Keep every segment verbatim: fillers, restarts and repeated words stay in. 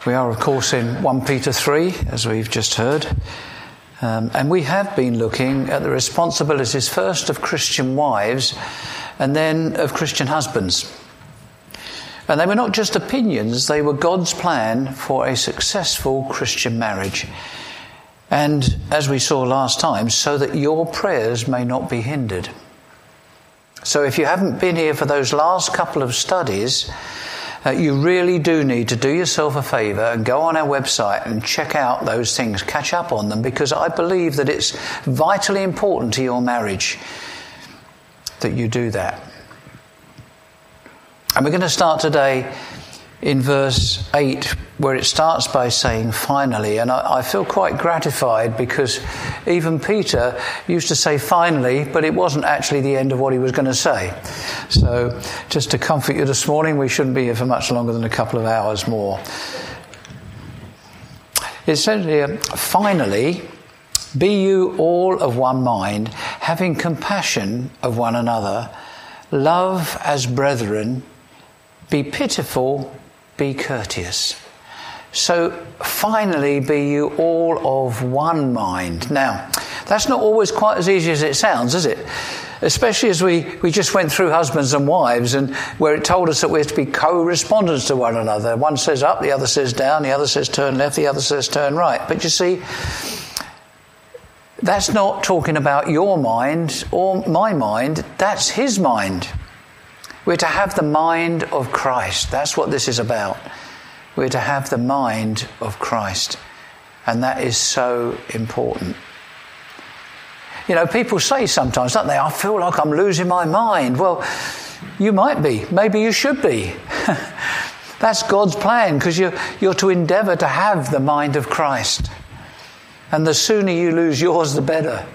We are, of course, in First Peter three, as we've just heard. Um, and we have been looking at the responsibilities first of Christian wives and then of Christian husbands. And they were not just opinions, they were God's plan for a successful Christian marriage. And as we saw last time, so that your prayers may not be hindered. So if you haven't been here for those last couple of studies, Uh, you really do need to do yourself a favour and go on our website and check out those things, catch up on them, because I believe that it's vitally important to your marriage that you do that. And we're going to start today in verse eight, where it starts by saying finally, and I, I feel quite gratified because even Peter used to say finally, but it wasn't actually the end of what he was going to say. So just to comfort you this morning, we shouldn't be here for much longer than a couple of hours more. It says here, finally, be you all of one mind, having compassion of one another, love as brethren, be pitiful, be courteous. So finally be you all of one mind. Now, that's not always quite as easy as it sounds, is it? Especially as we, we just went through husbands and wives, and where it told us that we're to be co-respondents to one another. One says up, the other says down, the other says turn left, the other says turn right. But you see, that's not talking about your mind or my mind, that's his mind. We're to have the mind of Christ. That's what this is about. We're to have the mind of Christ. And that is so important. You know, people say sometimes, don't they, I feel like I'm losing my mind. Well, you might be. Maybe you should be. That's God's plan, because you're, you're to endeavour to have the mind of Christ. And the sooner you lose yours, the better.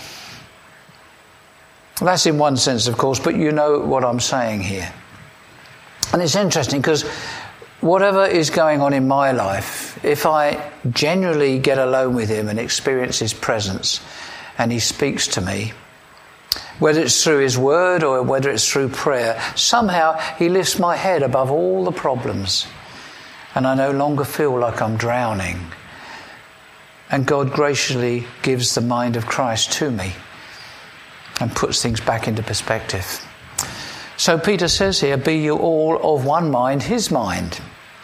That's in one sense, of course, but you know what I'm saying here. And it's interesting because whatever is going on in my life, if I genuinely get alone with him and experience his presence and he speaks to me, whether it's through his word or whether it's through prayer, somehow he lifts my head above all the problems and I no longer feel like I'm drowning. And God graciously gives the mind of Christ to me and puts things back into perspective. So Peter says here, be you all of one mind, his mind.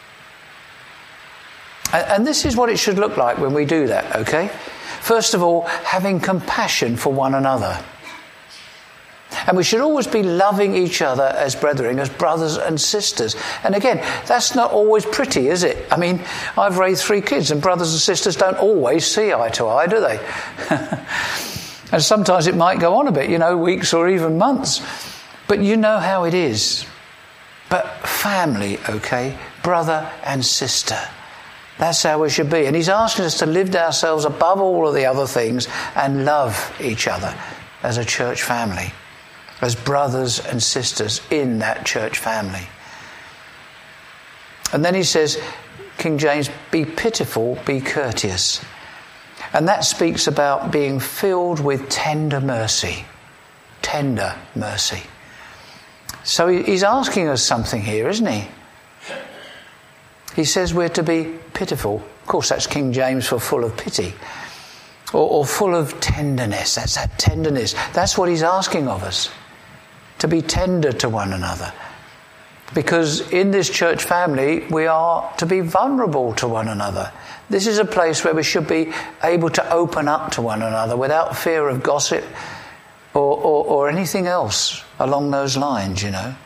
And, and this is what it should look like when we do that, okay? First of all, having compassion for one another. And we should always be loving each other as brethren, as brothers and sisters. And again, that's not always pretty, is it? I mean, I've raised three kids and brothers and sisters don't always see eye to eye, do they? And sometimes it might go on a bit, you know, weeks or even months. But you know how it is. But family, okay? Brother and sister. That's how we should be. And he's asking us to lift ourselves above all of the other things and love each other as a church family. As brothers and sisters in that church family. And then he says, King James, be pitiful, be courteous. And that speaks about being filled with tender mercy. Tender mercy. So he's asking us something here, isn't he? He says we're to be pitiful. Of course, that's King James for full of pity. Or, or full of tenderness. That's that tenderness. That's what he's asking of us. To be tender to one another. Because in this church family, we are to be vulnerable to one another. This is a place where we should be able to open up to one another without fear of gossip or, or, or anything else along those lines, you know.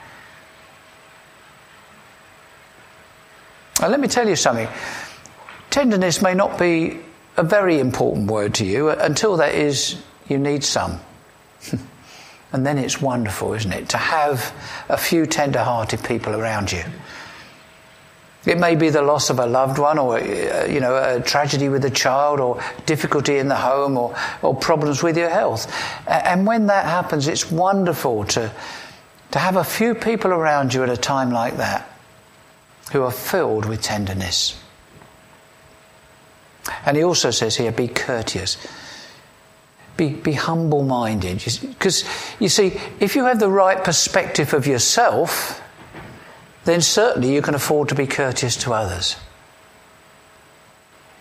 Now, let me tell you something. Tenderness may not be a very important word to you. Until that is, you need some. And then it's wonderful, isn't it, to have a few tender-hearted people around you. It may be the loss of a loved one, or uh, you know, a tragedy with a child, or difficulty in the home, or, or problems with your health. And when that happens, it's wonderful to, to have a few people around you at a time like that who are filled with tenderness. And he also says here, be courteous. Be, be humble-minded. Because, you see, if you have the right perspective of yourself, then certainly you can afford to be courteous to others.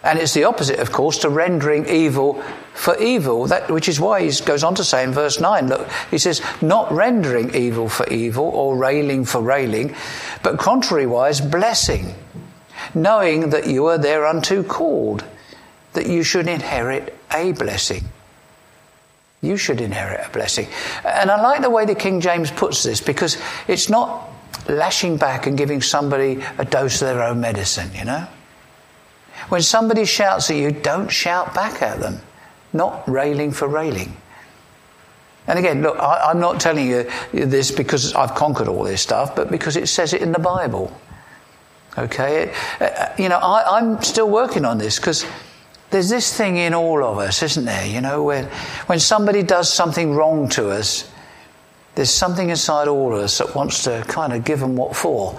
And it's the opposite, of course, to rendering evil for evil, that, which is why he goes on to say in verse nine, look, he says, not rendering evil for evil or railing for railing, but contrariwise blessing, knowing that you are thereunto called, that you should inherit a blessing. You should inherit a blessing. And I like the way the King James puts this, because it's not lashing back and giving somebody a dose of their own medicine, you know. When somebody shouts at you, don't shout back at them. Not railing for railing. And again, look, I, I'm not telling you this because I've conquered all this stuff, but because it says it in the Bible. Okay? It, uh, you know, I, I'm still working on this, because there's this thing in all of us, isn't there? You know, when, when somebody does something wrong to us, there's something inside all of us that wants to kind of give them what for.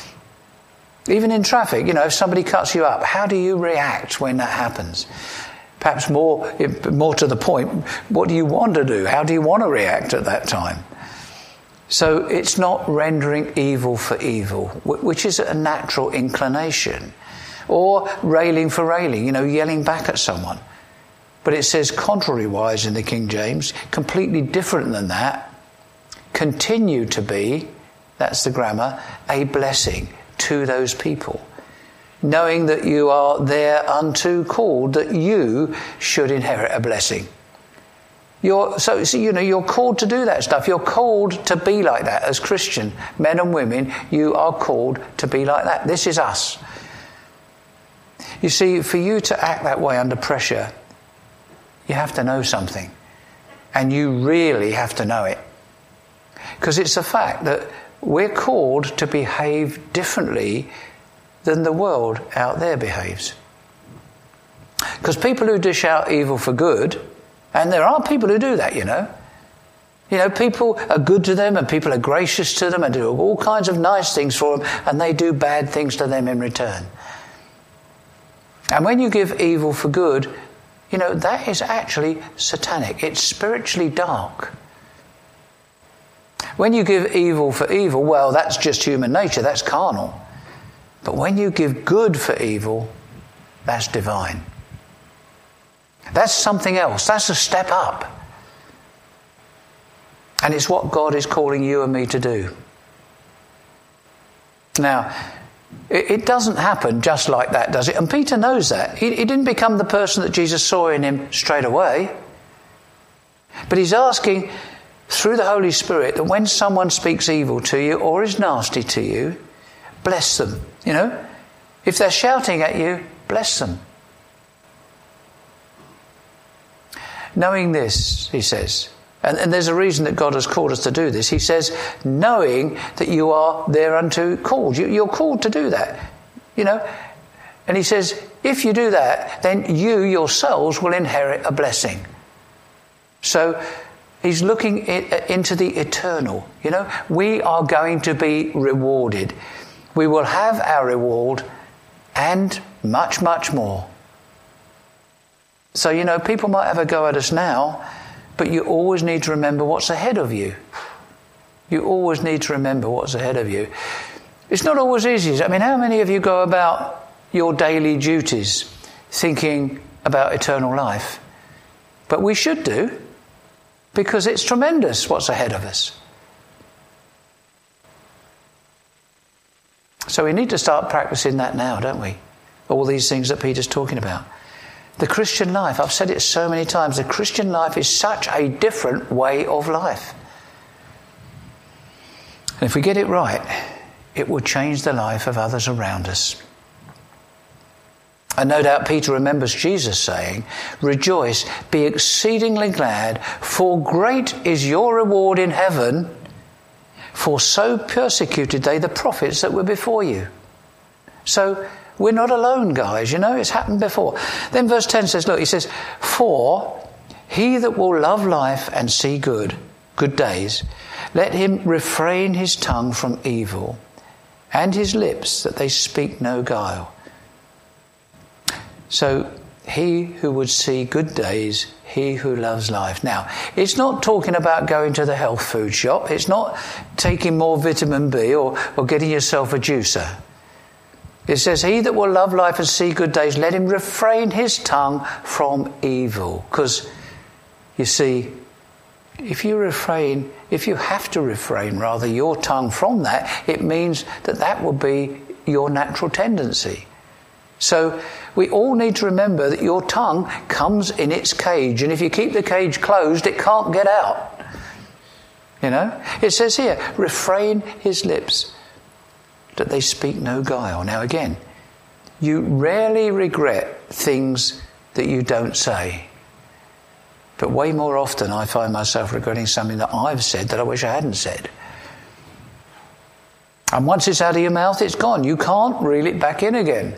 Even in traffic, you know, if somebody cuts you up, how do you react when that happens? Perhaps more, more to the point, what do you want to do? How do you want to react at that time? So it's not rendering evil for evil, which is a natural inclination. Or railing for railing, you know, yelling back at someone. But it says contrariwise in the King James, completely different than that. Continue to be, that's the grammar, a blessing to those people, knowing that you are thereunto called, that you should inherit a blessing. You're so, so you know you're called to do that stuff. You're called to be like that as Christian men and women. You are called to be like that. This is us. You see, for you to act that way under pressure, you have to know something, and you really have to know it, because it's a fact that we're called to behave differently than the world out there behaves. Because people who dish out evil for good, and there are people who do that, you know. You know, people are good to them and people are gracious to them and do all kinds of nice things for them, and they do bad things to them in return. And when you give evil for good, you know, that is actually satanic. It's spiritually dark. When you give evil for evil, well, that's just human nature, that's carnal. But when you give good for evil, that's divine. That's something else, that's a step up. And it's what God is calling you and me to do. Now, it, it doesn't happen just like that, does it? And Peter knows that. He, he didn't become the person that Jesus saw in him straight away. But he's asking, through the Holy Spirit, that when someone speaks evil to you or is nasty to you, bless them. You know, if they're shouting at you, bless them. Knowing this, he says, and, and there's a reason that God has called us to do this. He says, knowing that you are thereunto called. You, you're called to do that. You know, and he says, if you do that, then you yourselves will inherit a blessing. So he's looking into the eternal. You know, we are going to be rewarded. We will have our reward and much, much more. So, you know, people might have a go at us now, but you always need to remember what's ahead of you. You always need to remember what's ahead of you. It's not always easy. I mean, how many of you go about your daily duties thinking about eternal life? But we should do, because it's tremendous what's ahead of us. So we need to start practicing that now, don't we? All these things that Peter's talking about. The Christian life, I've said it so many times, the Christian life is such a different way of life. And if we get it right, it will change the life of others around us. And no doubt Peter remembers Jesus saying, rejoice, be exceedingly glad, for great is your reward in heaven, for so persecuted they the prophets that were before you. So we're not alone, guys, you know, it's happened before. Then verse ten says, look, he says, for he that will love life and see good, good days, let him refrain his tongue from evil, and his lips that they speak no guile. So he who would see good days, he who loves life. Now, it's not talking about going to the health food shop. It's not taking more vitamin B or, or getting yourself a juicer. It says, he that will love life and see good days, let him refrain his tongue from evil. Because, you see, if you refrain, if you have to refrain, rather, your tongue from that, it means that that will be your natural tendency. So we all need to remember that your tongue comes in its cage, and if you keep the cage closed, it can't get out. You know? It says here, refrain his lips, that they speak no guile. Now again, you rarely regret things that you don't say. But way more often I find myself regretting something that I've said that I wish I hadn't said. And once it's out of your mouth, it's gone. You can't reel it back in again.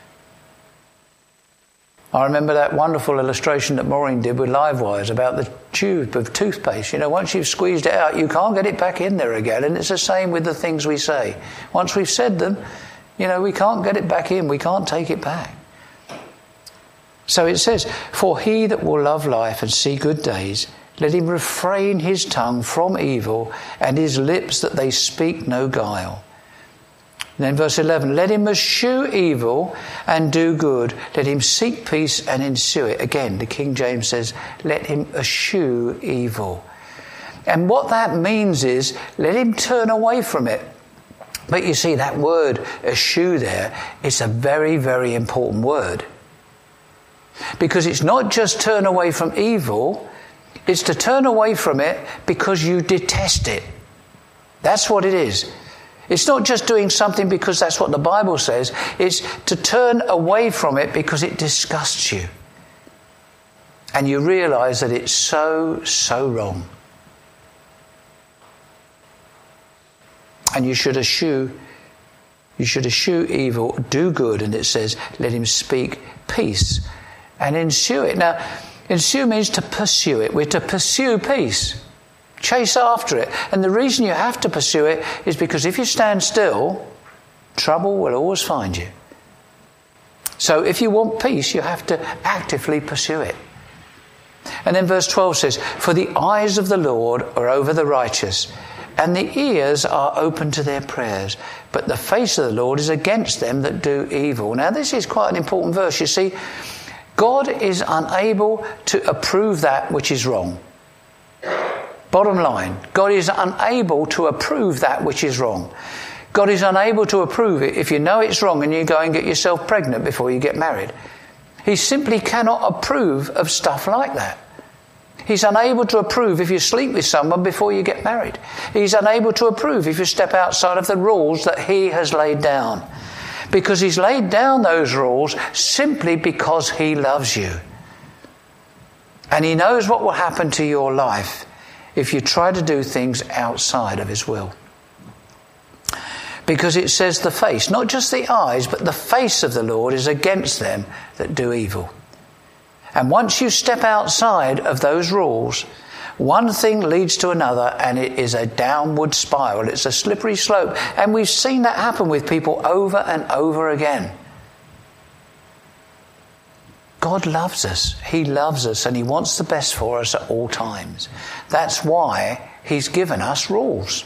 I remember that wonderful illustration that Maureen did with Livewires about the tube of toothpaste. You know, once you've squeezed it out, you can't get it back in there again. And it's the same with the things we say. Once we've said them, you know, we can't get it back in. We can't take it back. So it says, for he that will love life and see good days, let him refrain his tongue from evil and his lips that they speak no guile. Then verse eleven, let him eschew evil and do good. Let him seek peace and ensue it. Again, the King James says, let him eschew evil. And what that means is, let him turn away from it. But you see, that word eschew there, it's a very, very important word. Because it's not just turn away from evil, it's to turn away from it because you detest it. That's what it is. It's not just doing something because that's what the Bible says. It's to turn away from it because it disgusts you. And you realise that it's so, so wrong. And you should eschew, you should eschew evil, do good, and it says, let him speak peace and ensue it. Now, ensue means to pursue it. We're to pursue peace. Chase after it. And the reason you have to pursue it is because if you stand still, trouble will always find you. So if you want peace, you have to actively pursue it. And then verse twelve says, for the eyes of the Lord are over the righteous, and the ears are open to their prayers. But the face of the Lord is against them that do evil. Now this is quite an important verse. You see, God is unable to approve that which is wrong. Bottom line, God is unable to approve that which is wrong. God is unable to approve it if you know it's wrong and you go and get yourself pregnant before you get married. He simply cannot approve of stuff like that. He's unable to approve if you sleep with someone before you get married. He's unable to approve if you step outside of the rules that he has laid down. Because he's laid down those rules simply because he loves you. And he knows what will happen to your life if you try to do things outside of his will. Because it says the face, not just the eyes, but the face of the Lord is against them that do evil. And once you step outside of those rules, one thing leads to another, and it is a downward spiral. It's a slippery slope. And we've seen that happen with people over and over again. God loves us. He loves us and he wants the best for us at all times. That's why he's given us rules.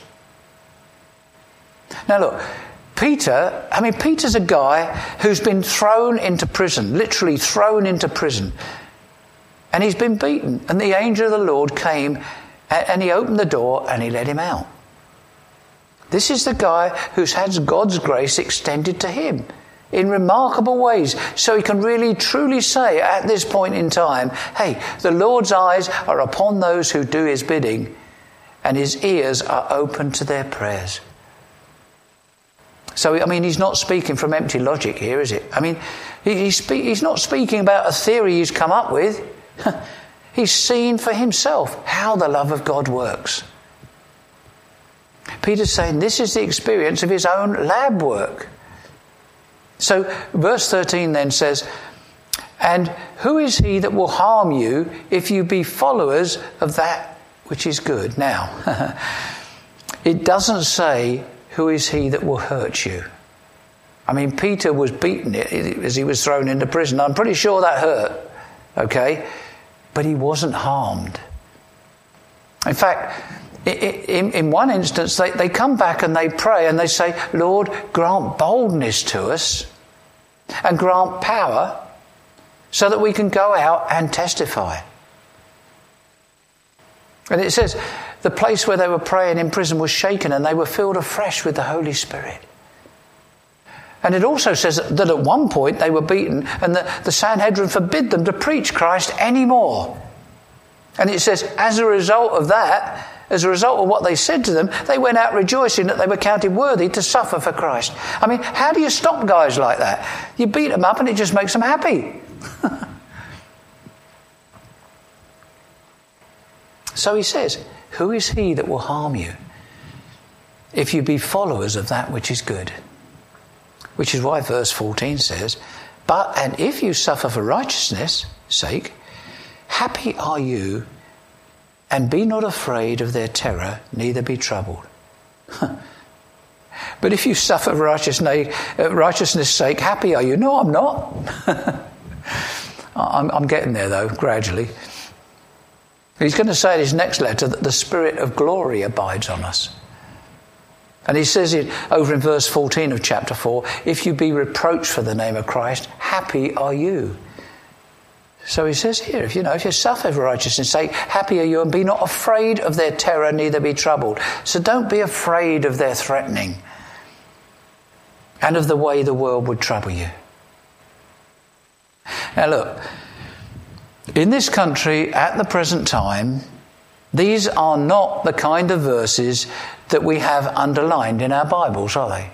Now look, Peter, I mean, Peter's a guy who's been thrown into prison, literally thrown into prison. And he's been beaten. And the angel of the Lord came and he opened the door and he let him out. This is the guy who's had God's grace extended to him in remarkable ways. So he can really truly say at this point in time, hey, the Lord's eyes are upon those who do his bidding and his ears are open to their prayers. So, I mean, he's not speaking from empty logic here, is it? I mean, he, he's, spe- he's not speaking about a theory he's come up with. He's seen for himself how the love of God works. Peter's saying this is the experience of his own lab work. So verse thirteen then says, and who is he that will harm you if you be followers of that which is good? Now, it doesn't say who is he that will hurt you. I mean, Peter was beaten as he was thrown into prison. I'm pretty sure that hurt, okay? But he wasn't harmed. In fact, In, in one instance, they, they come back and they pray and they say, Lord, grant boldness to us and grant power so that we can go out and testify. And it says, the place where they were praying in prison was shaken and they were filled afresh with the Holy Spirit. And it also says that at one point they were beaten and the, the Sanhedrin forbid them to preach Christ anymore. And it says, as a result of that, as a result of what they said to them, they went out rejoicing that they were counted worthy to suffer for Christ. I mean, how do you stop guys like that? You beat them up and it just makes them happy. So he says, who is he that will harm you if you be followers of that which is good? Which is why verse fourteen says, but and if you suffer for righteousness' sake, happy are you, and be not afraid of their terror, neither be troubled. But if you suffer for righteousness' righteousness' sake, happy are you. No, I'm not. I'm, I'm getting there, though, gradually. He's going to say in his next letter that the Spirit of glory abides on us. And he says it over in verse fourteen of chapter four, if you be reproached for the name of Christ, happy are you. So he says here, if you know, if you suffer for righteousness' sake, happy are you, and be not afraid of their terror, neither be troubled. So don't be afraid of their threatening and of the way the world would trouble you. Now look, in this country at the present time, these are not the kind of verses that we have underlined in our Bibles, are they?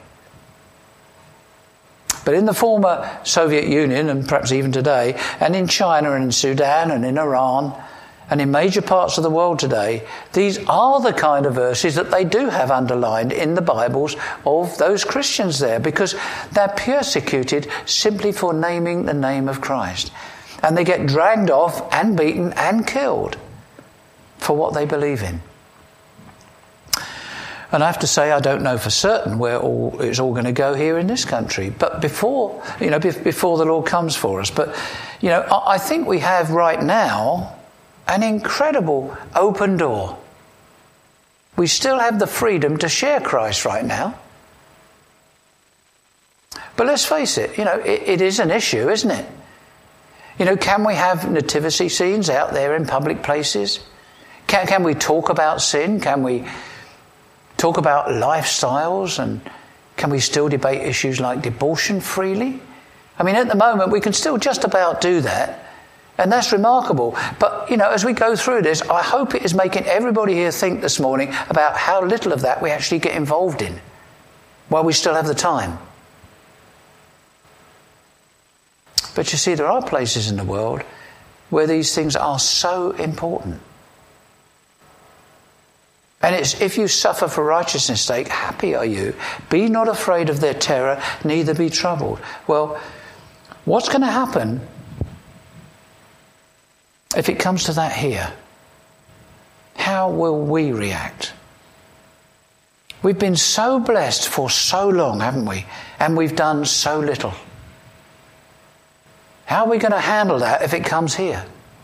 But in the former Soviet Union, and perhaps even today, and in China and in Sudan and in Iran, and in major parts of the world today, these are the kind of verses that they do have underlined in the Bibles of those Christians there, because they're persecuted simply for naming the name of Christ. And they get dragged off and beaten and killed for what they believe in. And I have to say, I don't know for certain where all it's all going to go here in this country. But before, you know, before the Lord comes for us. But, you know, I think we have right now an incredible open door. We still have the freedom to share Christ right now. But let's face it, you know, it, it is an issue, isn't it? You know, can we have nativity scenes out there in public places? Can, can we talk about sin? Can we talk about lifestyles? And can we still debate issues like abortion freely? I mean, at the moment, we can still just about do that. And that's remarkable. But, you know, as we go through this, I hope it is making everybody here think this morning about how little of that we actually get involved in while we still have the time. But you see, there are places in the world where these things are so important. And it's, if you suffer for righteousness' sake, happy are you. Be not afraid of their terror, neither be troubled. Well, what's going to happen if it comes to that here? How will we react? We've been so blessed for so long, haven't we? And we've done so little. How are we going to handle that if it comes here?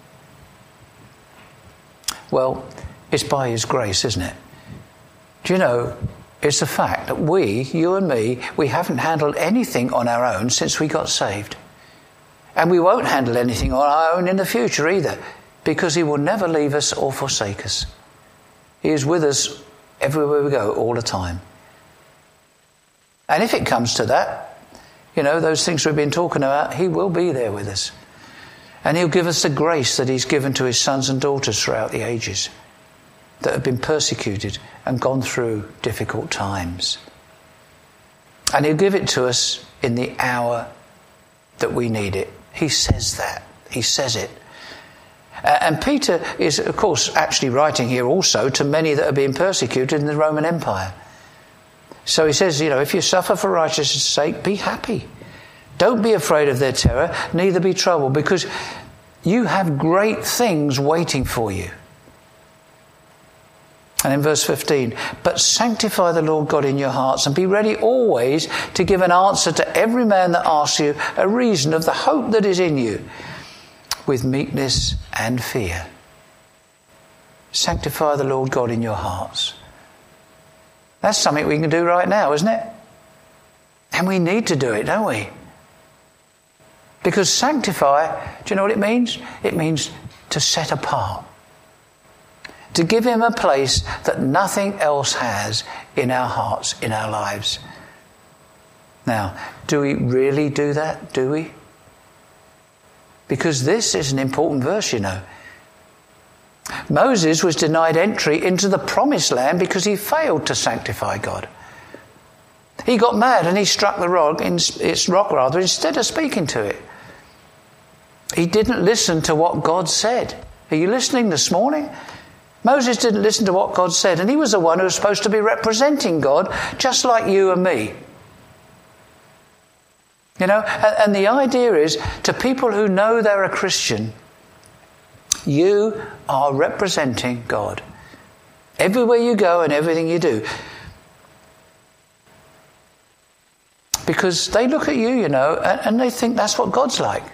Well, it's by His grace, isn't it? Do you know, it's the fact that we, you and me, we haven't handled anything on our own since we got saved. And we won't handle anything on our own in the future either, because He will never leave us or forsake us. He is with us everywhere we go all the time. And if it comes to that, you know, those things we've been talking about, He will be there with us. And He'll give us the grace that He's given to His sons and daughters throughout the ages that have been persecuted and gone through difficult times. And He'll give it to us in the hour that we need it. He says that. He says it. Uh, and Peter is, of course, actually writing here also to many that are being persecuted in the Roman Empire. So he says, you know, if you suffer for righteousness' sake, be happy. Don't be afraid of their terror, neither be troubled, because you have great things waiting for you. And in verse fifteen, but sanctify the Lord God in your hearts and be ready always to give an answer to every man that asks you a reason of the hope that is in you with meekness and fear. Sanctify the Lord God in your hearts. That's something we can do right now, isn't it? And we need to do it, don't we? Because sanctify, do you know what it means? It means to set apart. To give him a place that nothing else has in our hearts, in our lives. Now, do we really do that? Do we? Because this is an important verse, you know. Moses was denied entry into the promised land because he failed to sanctify God. He got mad and he struck the rock, its rock rather, instead of speaking to it. He didn't listen to what God said. Are you listening this morning? Moses didn't listen to what God said, and he was the one who was supposed to be representing God, just like you and me. You know, and, and the idea is, to people who know they're a Christian, you are representing God. Everywhere you go and everything you do. Because they look at you, you know, and, and they think that's what God's like.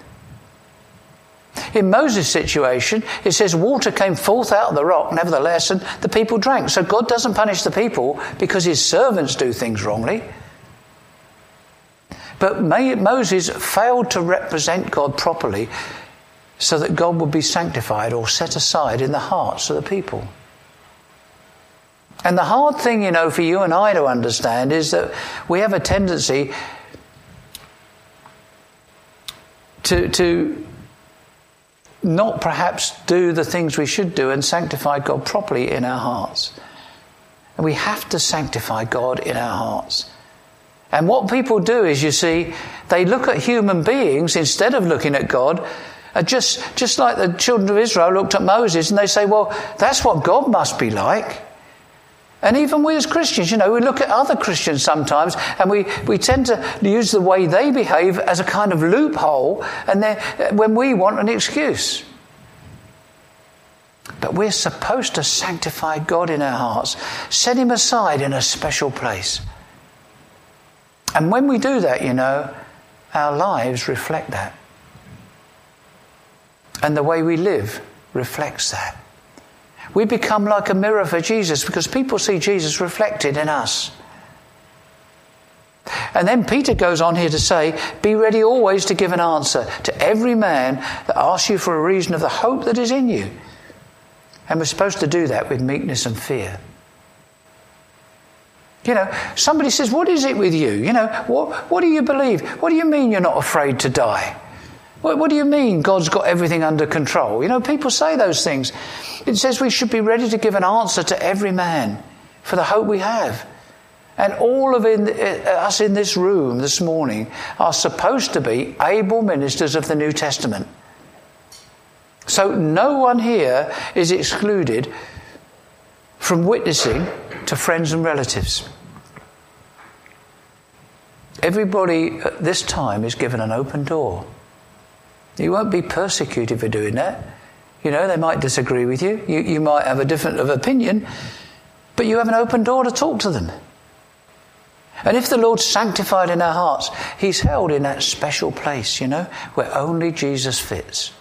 In Moses' situation, it says water came forth out of the rock, nevertheless, and the people drank. So God doesn't punish the people because his servants do things wrongly. But Moses failed to represent God properly so that God would be sanctified or set aside in the hearts of the people. And the hard thing, you know, for you and I to understand is that we have a tendency to... to not perhaps do the things we should do and sanctify God properly in our hearts. And we have to sanctify God in our hearts. And what people do is, you see, they look at human beings instead of looking at God, and just, just like the children of Israel looked at Moses and they say, well, that's what God must be like. And even we as Christians, you know, we look at other Christians sometimes and we, we tend to use the way they behave as a kind of loophole, and then when we want an excuse. But we're supposed to sanctify God in our hearts, set him aside in a special place. And when we do that, you know, our lives reflect that. And the way we live reflects that. We become like a mirror for Jesus because people see Jesus reflected in us. And then Peter goes on here to say, be ready always to give an answer to every man that asks you for a reason of the hope that is in you. And we're supposed to do that with meekness and fear. You know, somebody says, what is it with you? You know, what, what do you believe? What do you mean you're not afraid to die? What, what do you mean God's got everything under control? You know, people say those things. It says we should be ready to give an answer to every man for the hope we have. And all of in, uh, us in this room this morning are supposed to be able ministers of the New Testament. So no one here is excluded from witnessing to friends and relatives. Everybody at this time is given an open door. You won't be persecuted for doing that. You know, they might disagree with you. You, you might have a different of opinion, but you have an open door to talk to them. And if the Lord's sanctified in our hearts, he's held in that special place, you know, where only Jesus fits.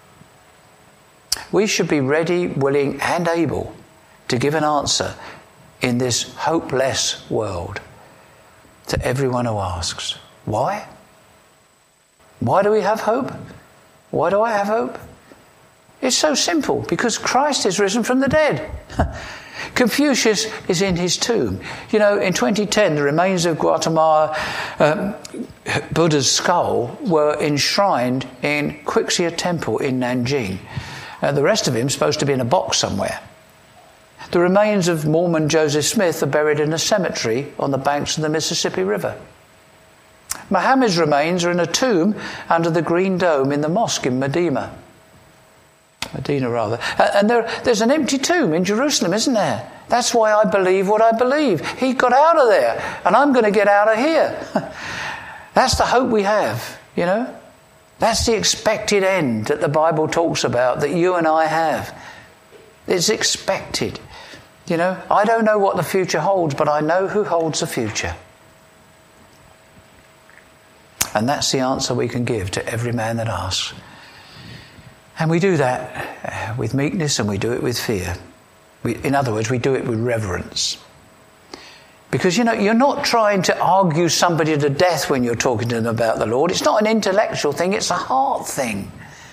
We should be ready, willing and able to give an answer in this hopeless world to everyone who asks. Why? Why do we have hope? Why do I have hope? It's so simple, because Christ is risen from the dead. Confucius is in his tomb. You know, in twenty ten, the remains of Gautama um, Buddha's skull were enshrined in Qixia Temple in Nanjing. Uh, the rest of him is supposed to be in a box somewhere. The remains of Mormon Joseph Smith are buried in a cemetery on the banks of the Mississippi River. Muhammad's remains are in a tomb under the Green Dome in the mosque in Medina. Medina, rather. And there, there's an empty tomb in Jerusalem, isn't there? That's why I believe what I believe. He got out of there, and I'm going to get out of here. That's the hope we have, you know. That's the expected end that the Bible talks about, that you and I have. It's expected. You know, I don't know what the future holds, but I know who holds the future. And that's the answer we can give to every man that asks. And we do that with meekness and we do it with fear. We, in other words, we do it with reverence. Because, you know, you're not trying to argue somebody to death when you're talking to them about the Lord. It's not an intellectual thing, it's a heart thing.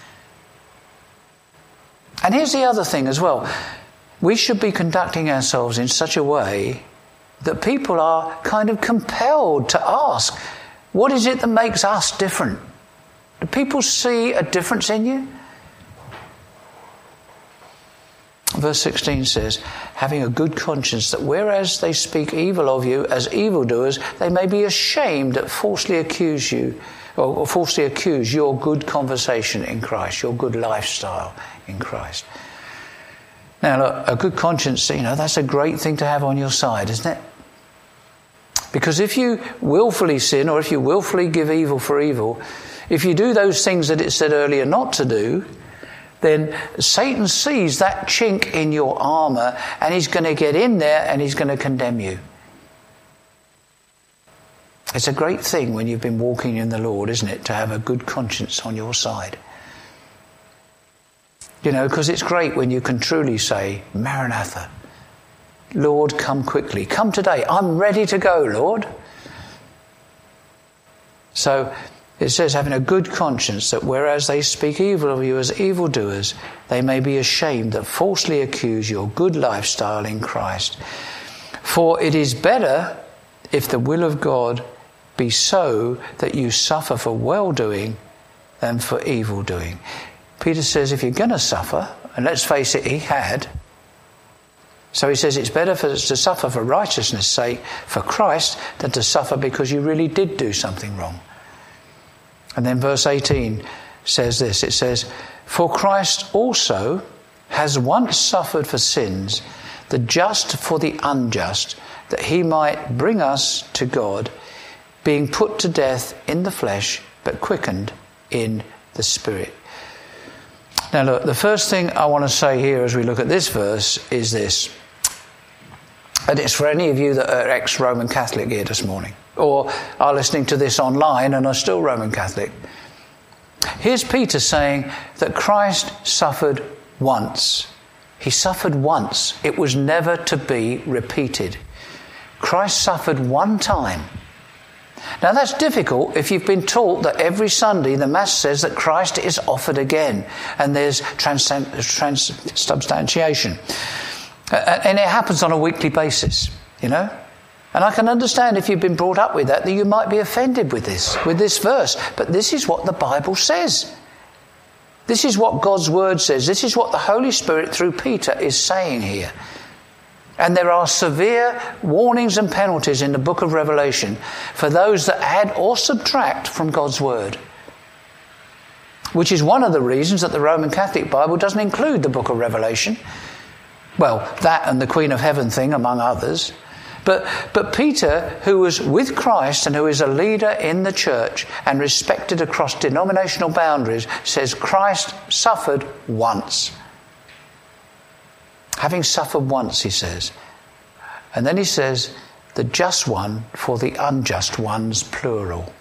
And here's the other thing as well. We should be conducting ourselves in such a way that people are kind of compelled to ask, what is it that makes us different? Do people see a difference in you? Verse sixteen says, having a good conscience, that whereas they speak evil of you as evildoers, they may be ashamed that falsely accuse you, or, or falsely accuse your good conversation in Christ, your good lifestyle in Christ. Now look, a good conscience, you know, that's a great thing to have on your side, isn't it? Because if you willfully sin, or if you willfully give evil for evil, if you do those things that it said earlier not to do, then Satan sees that chink in your armour and he's going to get in there and he's going to condemn you. It's a great thing when you've been walking in the Lord, isn't it, to have a good conscience on your side. You know, because it's great when you can truly say, Maranatha, Lord, come quickly. Come today. I'm ready to go, Lord. So it says, having a good conscience, that whereas they speak evil of you as evildoers, they may be ashamed that falsely accuse your good lifestyle in Christ. For it is better, if the will of God be so, that you suffer for well-doing than for evil-doing. Peter says, if you're going to suffer, and let's face it, he had. So he says it's better for us to suffer for righteousness' sake, for Christ, than to suffer because you really did do something wrong. And then verse eighteen says this, it says, for Christ also has once suffered for sins, the just for the unjust, that he might bring us to God, being put to death in the flesh, but quickened in the Spirit. Now look, the first thing I want to say here as we look at this verse is this, and it's for any of you that are ex-Roman Catholic here this morning, or are listening to this online and are still Roman Catholic. Here's Peter saying that Christ suffered once. He suffered once. It was never to be repeated. Christ suffered one time. Now that's difficult if you've been taught that every Sunday the Mass says that Christ is offered again and there's trans- transubstantiation. And it happens on a weekly basis, you know. And I can understand if you've been brought up with that, that you might be offended with this, with this verse. But this is what the Bible says. This is what God's Word says. This is what the Holy Spirit through Peter is saying here. And there are severe warnings and penalties in the book of Revelation for those that add or subtract from God's Word. Which is one of the reasons that the Roman Catholic Bible doesn't include the book of Revelation. Well, that and the Queen of Heaven thing, among others. But but Peter, who was with Christ and who is a leader in the church and respected across denominational boundaries, says Christ suffered once. Having suffered once, he says. And then he says, the just one for the unjust ones, plural.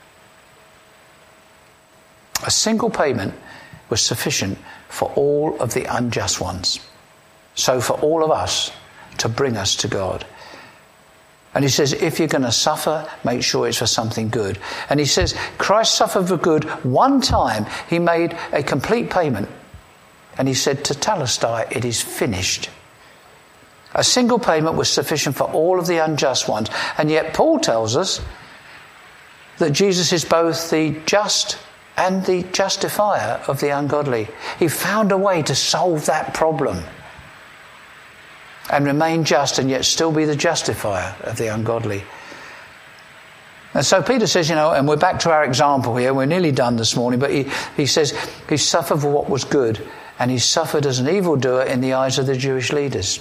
A single payment was sufficient for all of the unjust ones. So for all of us to bring us to God. And he says, if you're going to suffer, make sure it's for something good. And he says, Christ suffered for good one time. He made a complete payment. And he said, Tetelestai, it is finished. A single payment was sufficient for all of the unjust ones. And yet Paul tells us that Jesus is both the just and the justifier of the ungodly. He found a way to solve that problem. And remain just and yet still be the justifier of the ungodly. And so Peter says, you know, and we're back to our example here, we're nearly done this morning, but he, he says he suffered for what was good, and he suffered as an evildoer in the eyes of the Jewish leaders.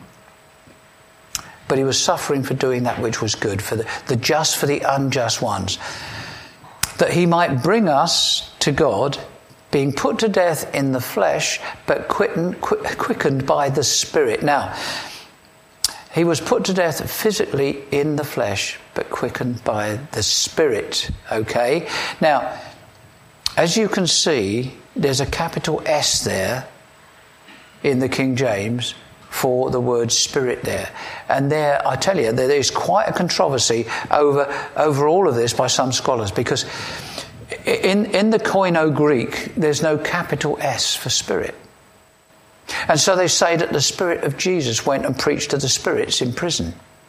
But he was suffering for doing that which was good, for the, the just for the unjust ones, that he might bring us to God, being put to death in the flesh, but quickened, quickened by the Spirit. Now, he was put to death physically in the flesh, but quickened by the Spirit. Okay? Now, as you can see, there's a capital S there in the King James for the word spirit there. And there, I tell you, there is quite a controversy over, over all of this by some scholars, because in, in the Koine Greek, there's no capital S for spirit. And so they say that the Spirit of Jesus went and preached to the spirits in prison,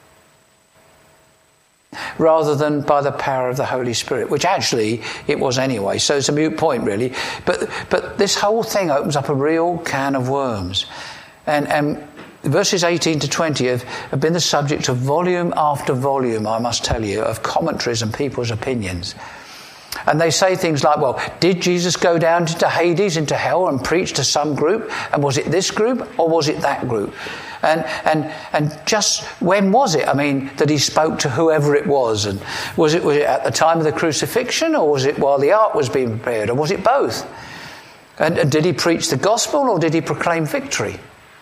rather than by the power of the Holy Spirit, which actually it was anyway. So it's a moot point, really. But but this whole thing opens up a real can of worms. And, and verses eighteen to twenty have, have been the subject of volume after volume, I must tell you, of commentaries and people's opinions. And they say things like, well, did Jesus go down into Hades, into hell, and preach to some group? And was it this group or was it that group? And and and just when was it? I mean, that he spoke to whoever it was? And was it, was it at the time of the crucifixion, or was it while the ark was being prepared, or was it both? And, and did he preach the gospel, or did he proclaim victory?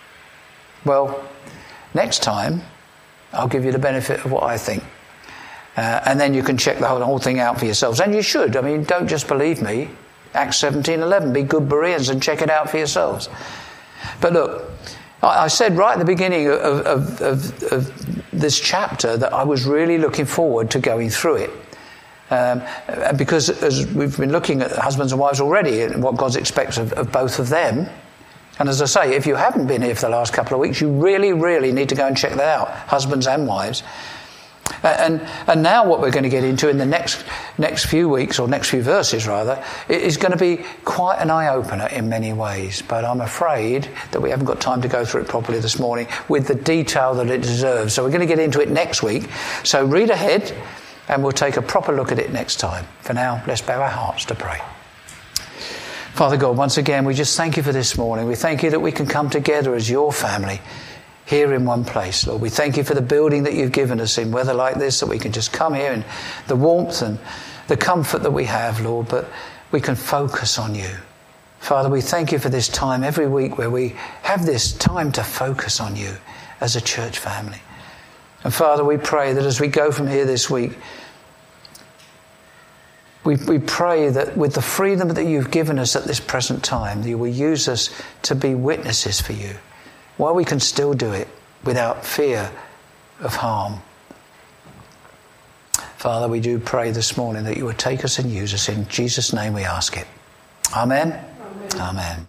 Well, next time, I'll give you the benefit of what I think. Uh, and then you can check the whole, whole thing out for yourselves. And you should. I mean, don't just believe me. Acts seventeen eleven. Be good Bereans and check it out for yourselves. But look, I, I said right at the beginning of, of, of, of this chapter that I was really looking forward to going through it. Um, because as we've been looking at husbands and wives already and what God expects of, of both of them. And as I say, if you haven't been here for the last couple of weeks, you really, really need to go and check that out, husbands and wives. And and now what we're going to get into in the next next few weeks, or next few verses rather, is going to be quite an eye-opener in many ways. But I'm afraid that we haven't got time to go through it properly this morning with the detail that it deserves. So we're going to get into it next week. So read ahead and we'll take a proper look at it next time. For now, let's bow our hearts to pray. Father God, once again, we just thank you for this morning. We thank you that we can come together as your family here in one place, Lord. We thank you for the building that you've given us in weather like this, that we can just come here and the warmth and the comfort that we have, Lord, but we can focus on you. Father, we thank you for this time every week where we have this time to focus on you as a church family. And Father, we pray that as we go from here this week, we, we pray that with the freedom that you've given us at this present time, that you will use us to be witnesses for you, while we can still do it without fear of harm. Father, we do pray this morning that you would take us and use us. In Jesus' name we ask it. Amen. Amen. Amen.